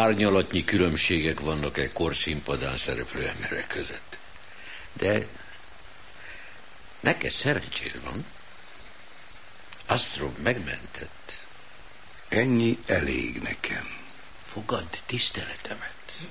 árnyalatnyi különbségek vannak egy korszínpadán szereplő emberek között. De neked szerencséd van. Astrov megmentett. Ennyi elég nekem. Fogadd tiszteletemet.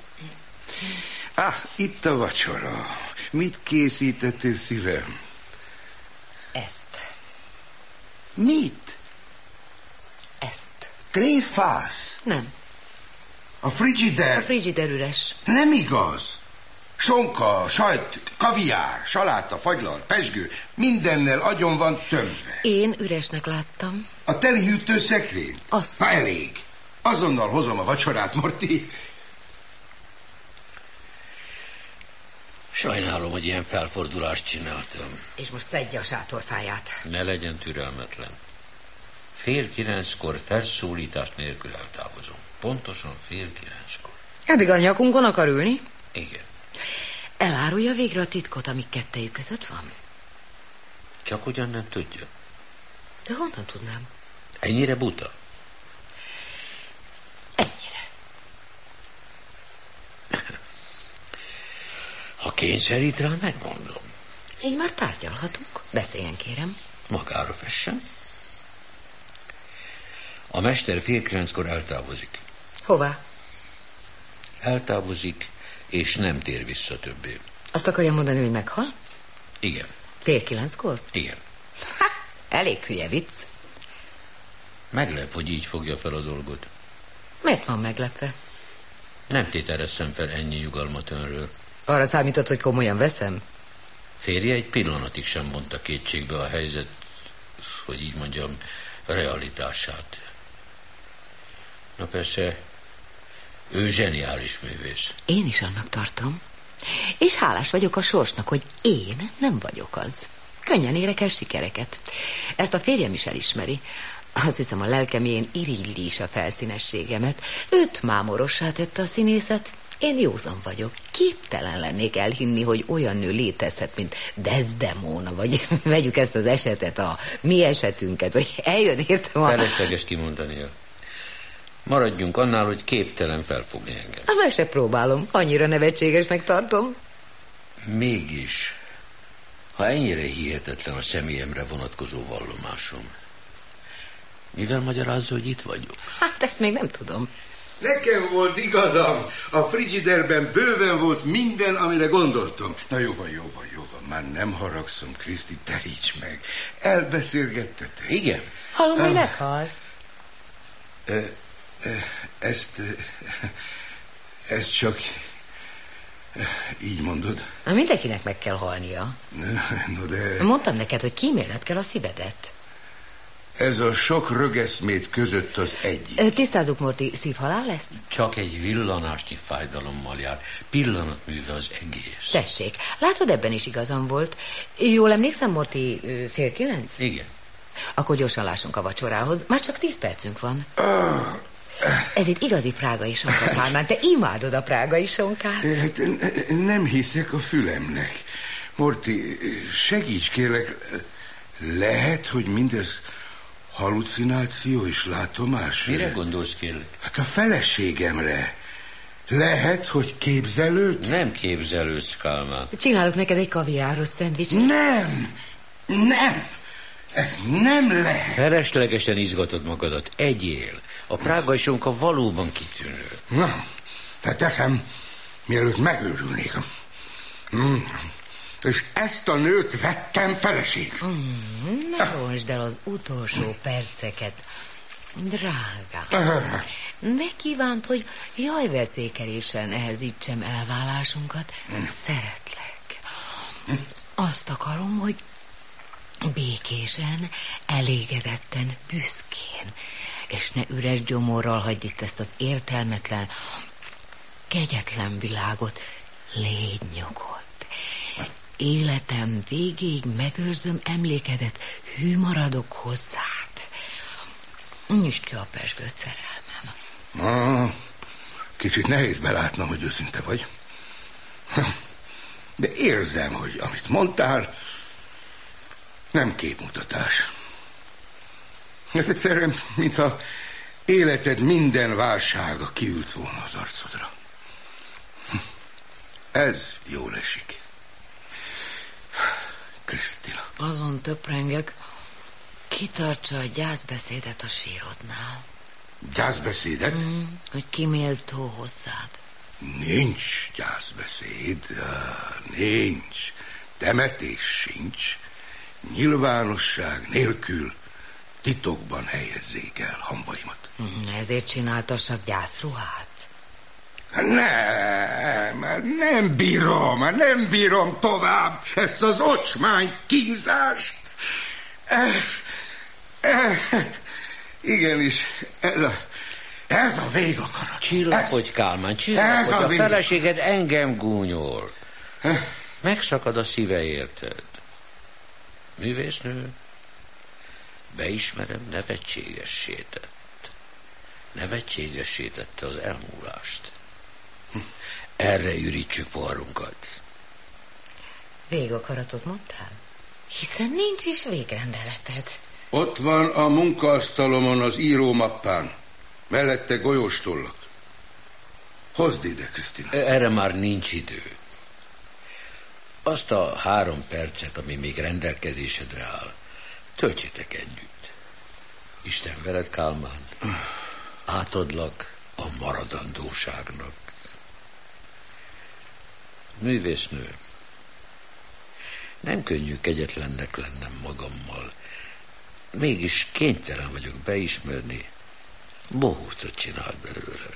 Itt a vacsora. Mit készítettél, szívem? Ezt. Mit? Ezt. Tréfász? Nem. A frigider? A frigider üres. Nem igaz. Sonka, sajt, kaviár, saláta, fagylal, pezsgő, mindennel agyon van tömve. Én üresnek láttam. A teli hűtőszekrény? Azt. Na elég. Azonnal hozom a vacsorát, Morty. Sajnálom, hogy ilyen felfordulást csináltam. És most szedje a sátorfáját. Ne legyen türelmetlen. 8:30 felszólítás nélkül eltávozom. Pontosan 8:30. Eddig a nyakunkon akar ülni? Igen. Elárulja végre a titkot, ami kettejük között van? Csak ugyan nem tudja. De honnan tudnám? Ennyire buta? Ennyire. Ha kényszerít rá, megmondom. Így már tárgyalhatunk. Beszéljen, kérem. Magára fessen. A mester 8:30 eltávozik. Hová? Eltávozik, és nem tér vissza többé. Azt akarja mondani, hogy meghal? Igen. 8:30? Igen. Elég hülye vicc. Meglep, hogy így fogja fel a dolgot. Miért van meglepve? Nem tételeztem fel ennyi nyugalmat önről. Arra számított, hogy komolyan veszem? Férje egy pillanatig sem vonta kétségbe a helyzet, hogy így mondjam, realitását. Na persze, ő zseniális művész. Én is annak tartom. És hálás vagyok a sorsnak, hogy én nem vagyok az. Könnyen érek el sikereket. Ezt a férjem is elismeri. Azt hiszem, a lelkem ilyen irigyli is a felszínességemet. Őt mámorossá tette a színészet. Én józan vagyok. Képtelen lennék elhinni, hogy olyan nő létezhet, mint Desdemona, vagy vegyük ezt az esetet, a mi esetünket, hogy eljön értem a... Felesleges kimondania. Maradjunk annál, hogy képtelen felfogni engem. Meg se próbálom, annyira nevetségesnek tartom. Mégis, ha ennyire hihetetlen a személyemre vonatkozó vallomásom, mivel magyarázza, hogy itt vagyok? Hát ezt még nem tudom. Nekem volt igazam. A frigiderben bőven volt minden, amire gondoltam. Na jó van. Már nem haragszom, Kriszti, teríts meg. Elbeszélgettetek. Igen. Hallom, hogy meghalsz. Ezt csak így mondod? Mindenkinek meg kell halnia. No de... Mondtam neked, hogy kímélet kell a szívedet. Ez a sok rögeszmét között az egyik. Tisztázzuk, Morty, szívhalál lesz? Csak egy villanásnyi fájdalommal jár. Pillanatműve az egész. Tessék, látod, ebben is igazam volt. Jól emlékszem, Morty, 8:30? Igen. Akkor gyorsan lássunk a vacsorához. Már csak 10 percünk van. Ez itt igazi prágai sonka, Pálmán. Te imádod a prágai sonkát. Hát nem hiszek a fülemnek. Morty, segíts kérlek. Lehet, hogy mindez halucináció és látomás? Mire gondolsz, kérlek? Hát a feleségemre. Lehet, hogy képzelőd? Nem képzelődsz, Kálmán. Csinálok neked egy kaviáros szendvicset. Nem. Ez nem lehet. Feleslegesen izgatod magadat. Egyél. A prágai sonka valóban kitűnő. Na, tehát teszem, mielőtt megőrülnék. És ezt a nőt vettem feleség. Ne ronsd el az utolsó perceket. Drágám, ne kívánt, hogy jajveszékeléssel nehezítsem elválásunkat. Szeretlek. Azt akarom, hogy békésen, elégedetten, büszkén, és ne üres gyomorral hagyd itt ezt az értelmetlen, kegyetlen világot. Légy nyugodt. Életem végéig megőrzöm emlékedet, hű maradok hozzád. Nyisd ki a pezsgőt, szerelmem. Kicsit nehéz belátnom, hogy őszinte vagy. De érzem, hogy amit mondtál, nem képmutatás. Ez egyszerűen, mintha életed minden válsága kiült volna az arcodra. Ez jól esik. Krisztina. Azon töprengek, kitartsa a gyászbeszédet a sírodnál. Gyászbeszédet? Hogy ki méltó hozzád. Nincs gyászbeszéd, nincs. Temetés sincs. Nyilvánosság nélkül titokban helyezzék el hambaimat. Ezért csináltassak gyászruhát? Nem bírom tovább ezt az ocsmány kínzást. Igenis, ez a végakarat. Csillapodj, Kálmán, csillapodj, a feleséged engem gúnyol. Megszakad a szíve, érted? Művésznő, beismerem, nevetségessé tett. Nevetségessé tette az elmúlást. Erre ürítsük poharunkat. Végakaratot mondtál? Hiszen nincs is végrendeleted. Ott van a munkaasztalomon az írómappán. Mellette golyóstollak. Hozd ide, Krisztina. Erre már nincs idő. Azt a 3 percet, ami még rendelkezésedre áll, töltsétek együtt. Isten veled, Kálmán. Átadlak a maradandóságnak. Művésznő, nem könnyű kegyetlennek lennem magammal. Mégis kénytelen vagyok beismerni, bohócot csinált belőle.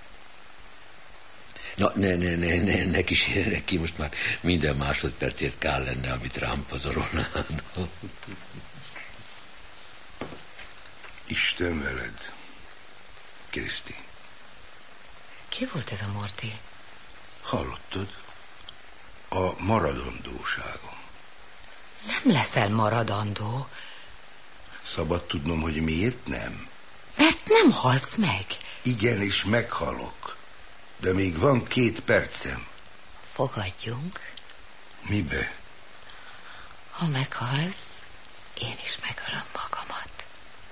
Na, neki most már minden másodpercért kár lenne, amit rám pazarolnának. Isten veled, Kriszti. Ki volt ez a Morty? Hallottad? A maradandóságom. Nem leszel maradandó. Szabad tudnom, hogy miért nem? Mert nem halsz meg. Igenis meghalok. De még van 2 percem. Fogadjunk. Mibe? Ha meghalsz, én is megölöm magamat.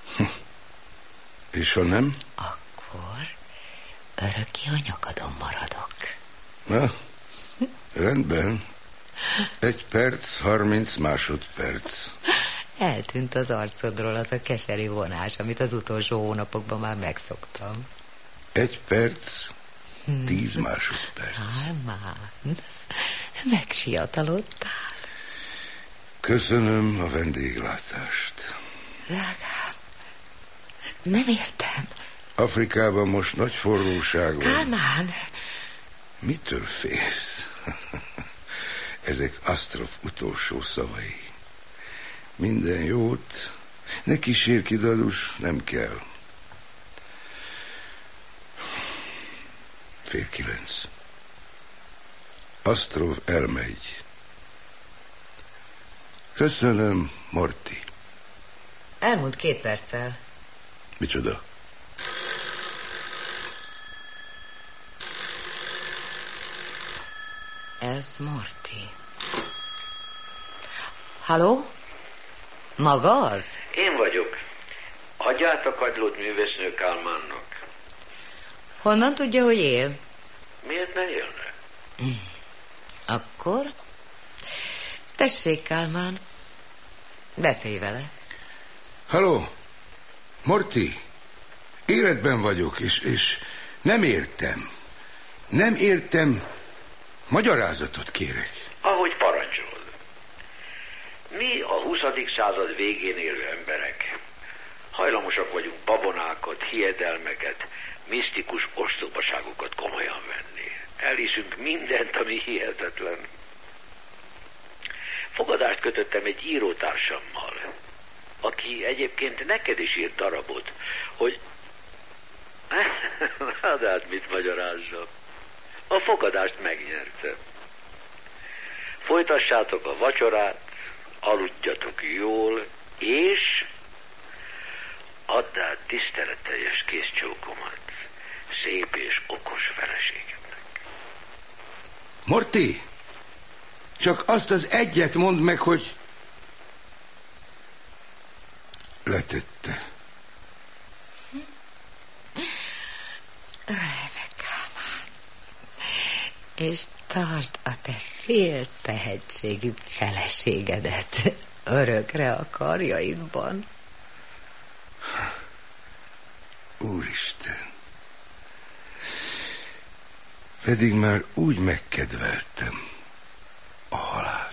És ha nem? Akkor örökké a nyakadon maradok. Na, rendben. 1 perc, 30 másodperc. Eltűnt az arcodról az a keserű vonás, amit az utolsó hónapokban már megszoktam. 1 perc, 10 másodperc. Kálmán, megfiatalodtál. Köszönöm a vendéglátást. Drágám, nem értem. Afrikában most nagy forróság van. Kálmán! Mitől félsz? Ezek Asztrof utolsó szavai. Minden jót. Ne kísérj ki, Dadus, nem kell. 8:30. Asztrov elmegy. Köszönöm, Morty. Elmúlt 2 perccel. Micsoda? Ez Morty. Halló? Maga az? Én vagyok. Adját a kagylót művésznő Kálmánnak. Honnan tudja, hogy él? Miért ne élne? Akkor? Tessék, Kálmán. Beszélj vele. Halló? Morty? Életben vagyok, és nem értem. Nem értem. Magyarázatot kérek. Ahogy parancsol. Mi a 20. század végén élő emberek. Hajlamosak vagyunk babonákat, hiedelmeket, misztikus ostobaságokat komolyan venni. Elhiszünk mindent, ami hihetetlen. Fogadást kötöttem egy írótársammal, aki egyébként neked is írt darabot, hogy... De hát mit magyarázzak? A fogadást megnyertem. Folytassátok a vacsorát, aludjatok jól, és add át tiszteletteljes kézcsókomat szép és okos feleségemnek. Morty, csak azt az egyet mondd meg, hogy... Letette. és tartsd a te fél tehetségű feleségedet örökre a karjaidban. Úristen! Pedig már úgy megkedveltem a halált.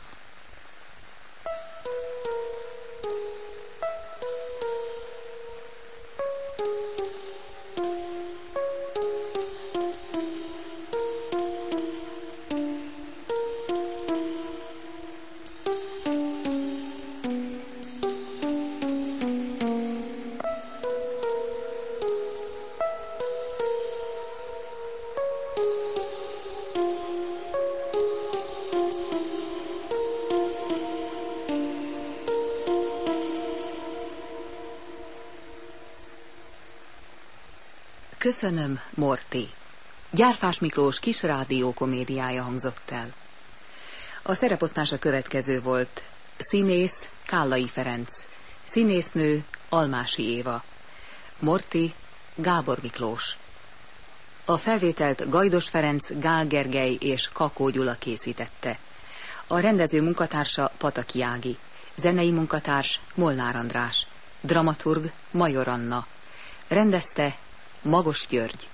Köszönöm, Morty. Gyárfás Miklós kis rádiókomédiája hangzott el. A szereposztás a következő volt. Színész Kállai Ferenc, színésznő Almási Éva, Morty Gábor Miklós. A felvételt Gajdos Ferenc, Gál Gergely és Kakó Gyula készítette. A rendező munkatársa Pataki Ági, zenei munkatárs Molnár András, dramaturg Major Anna, rendezte Magos György.